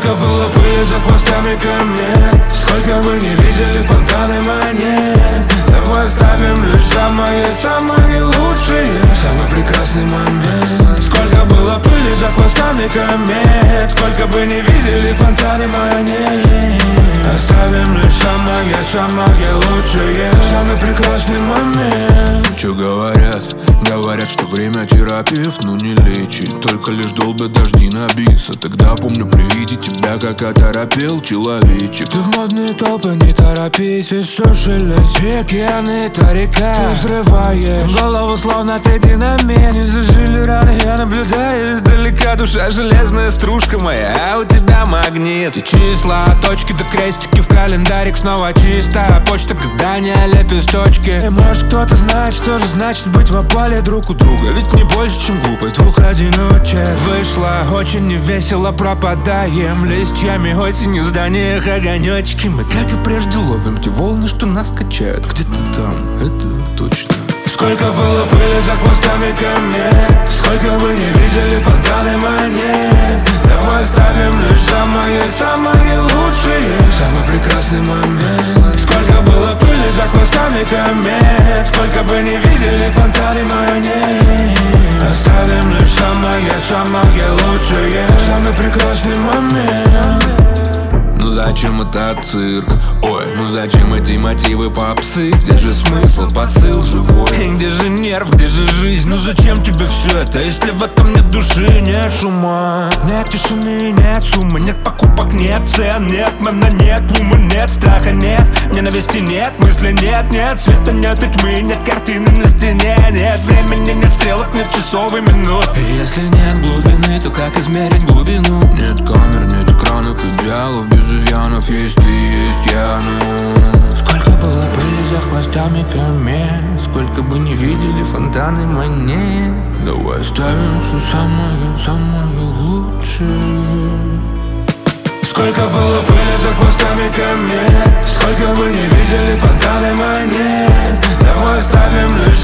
Сколько было пыли за хвостами камней, сколько вы не видели фонтаны монет. Давай оставим лишь самые лучшие, самый прекрасный момент. Сколько было пыли за хвостами комет, сколько бы не видели фонтаны монет. Оставим лишь самые лучшие, самый прекрасный момент. Чё говорят? Говорят, что время терапевт, но не лечит. Только лишь долбят дожди на бис. А тогда помню при виде тебя, как оторопел человечек. Ты в модные толпы, не торопитесь, все шелесть. Океаны, это река, ты взрываешь голову, словно ты динамит. Не зажили раны, я наблюдаю издалека. Душа железная стружка моя, а у тебя магнит. И числа, точки да крестики в календарик. Снова чистая почта, гадания, лепесточки. И может кто-то знает, что же значит быть в опале друг у друга. Ведь не больше, чем глупость двух одиночек. Вышло очень невесело, пропадаем листьями осенью в зданиях огонечки. Мы, как и прежде, ловим те волны, что нас качают. Где-то там, это точно. Сколько было пыли за хвостами камней, сколько вы не видели фонтаны монет. Давай оставим лишь самые лучшие, самый прекрасный момент. Сколько было пыли за хвостами комет, сколько бы не видели фонтаны монет. Оставим лишь самые лучшие, самый прекрасный момент. Ну зачем этот цирк? Ой, ну зачем эти мотивы попсы? Где же смысл, посыл живой? И где же нерв, где же жизнь? Ну зачем тебе все это, если в этом нет души, нет шума? Нет тишины, нет шума, нет покупок, нет цен, нет мана, нет ума, нет страха, нет ненависти, нет мысли, нет света, нет и тьмы, нет картины на стене, нет времени, нет стрелок, нет часов и минут. И если нет глубины, то как измерить глубину? Нет камер, нет экранов, идеалов, без изъянов, есть ты, есть я, ну. Сколько было пыли за хвостами комет, сколько бы не видели фонтаны монет. Давай оставим все самое лучшее. Сколько было пыли за хвостами комет, сколько вы не видели фонтаны монет. Давай оставим лишь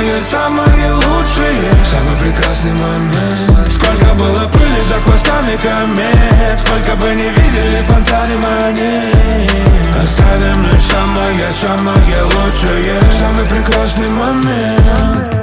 самые лучшие, самый прекрасный момент. Сколько было пыли за хвостами комет, сколько бы не видели фонтаны монет. Оставим лишь самые лучшие, самый прекрасный момент.